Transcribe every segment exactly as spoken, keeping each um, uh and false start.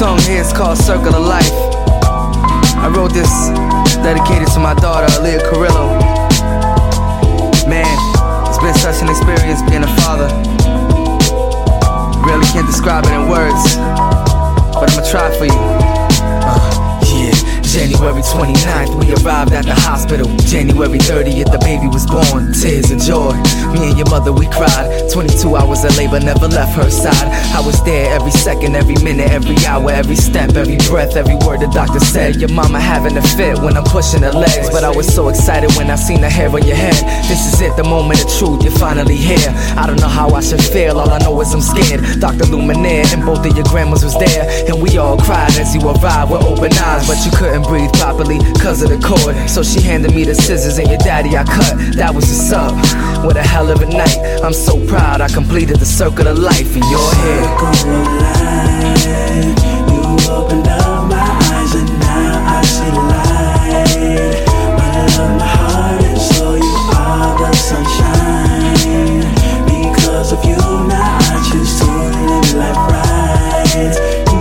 song here is called Circle of Life. I wrote this dedicated to my daughter, Aaliyah Carrillo. Man, it's been such an experience being a father. Really can't describe it in words, but I'ma try for you. Uh, yeah. January twenty-ninth, we arrived at the hospital. January thirtieth, the baby was born. Tears of joy, me and your mother, we cried. Twenty-two hours of labor, never left her side. I was there every second, every minute, every hour, every step, every breath, every word the doctor said. Your mama having a fit when I'm pushing her legs, but I was so excited when I seen the hair on your head. This is it, the moment of truth, you're finally here. I don't know how I should feel, all I know is I'm scared. Doctor Luminaire and both of your grandmas was there, and we all cried as you arrived with open eyes, but you couldn't breathe properly cause of the cord. So she handed me the scissors and your daddy I cut. That was just up. What a hell of a night. I'm so proud I completed the circle of life in your head. Circle of life. You opened up my eyes and now I see light. My love, my heart and soul, you are the sunshine. Because of you now I choose to live life right.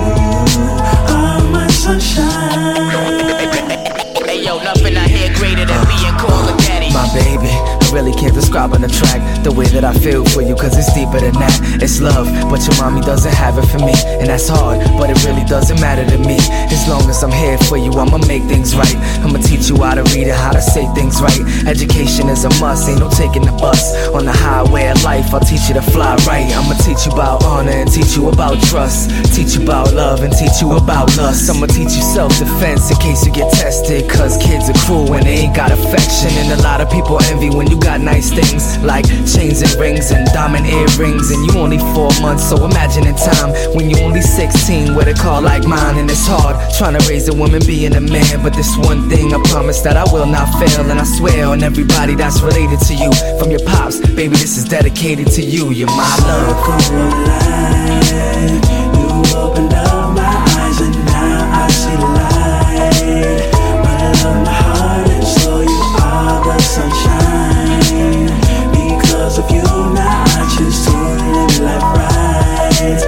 You are my sunshine. Nothing I hear greater than being called a daddy. My baby, I really can't describe on the track the way that I feel for you, cause it's deeper than that. It's love, but your mommy doesn't have it for me, and that's hard, but it really doesn't matter to me. As long as I'm here for you, I'ma make things right. I'ma teach you how to read and how to say things right. Education is a must, ain't no taking the bus. On the highway of life, I'll teach you to fly right. I'ma teach you about honor and teach you about trust. Teach you about love and teach you about lust. I'ma teach you self-defense in case you get tested, cause kids are cruel when they ain't got affection. And a lot of people envy when you got nice things like chains and rings and diamond earrings, and you only four months, so imagine in time when you only sixteen with a car like mine. And it's hard trying to raise a woman being a man, but this one thing I promise that I will not fail, and I swear on everybody that's related to you. From your pops, baby, this is dedicated to you. You're my love. Circle of life. You opened up my eyes and now I see light. My love, my heart and soul, you are the sunshine. Because of you now I choose to live life right.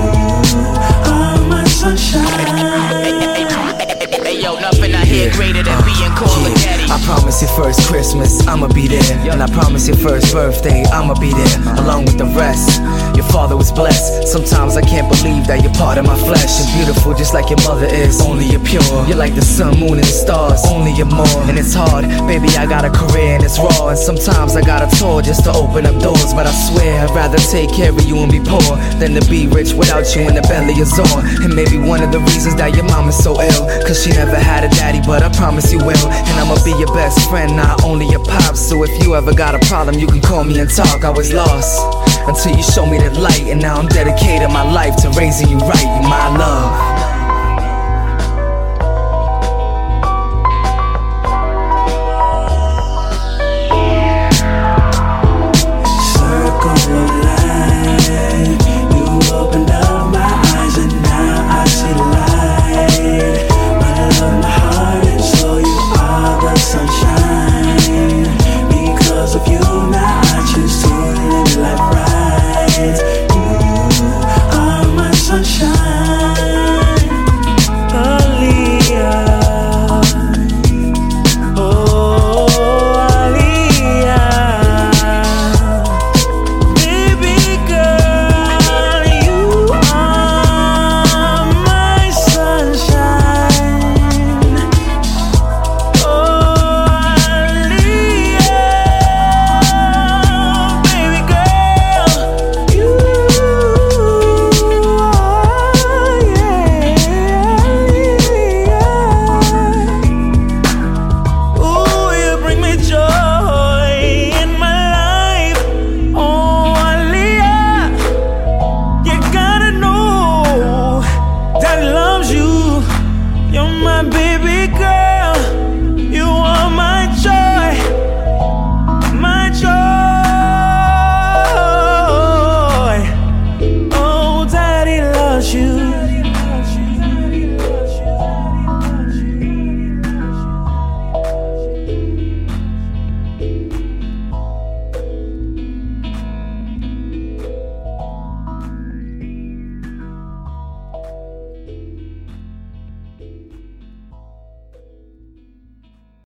You are my sunshine. Hey yo, nothing I hear greater than being called a daddy. I promise your first Christmas, I'ma be there. And I promise your first birthday, I'ma be there, along with the rest. Your father was blessed. Sometimes I can't believe that you're part of my flesh. You're beautiful just like your mother is, only you're pure. You're like the sun, moon, and the stars, only you're more. And it's hard, baby, I got a career and it's raw. And sometimes I got a tour just to open up doors. But I swear I'd rather take care of you and be poor than to be rich without you and the belly is on. And maybe one of the reasons that your mom is so ill, cause she never had a daddy, but I promise you will. And I'ma be your best friend, not only your pops. So if you ever got a problem, you can call me and talk. I was lost until you showed me the light, and now I'm dedicating my life to raising you right. You my love.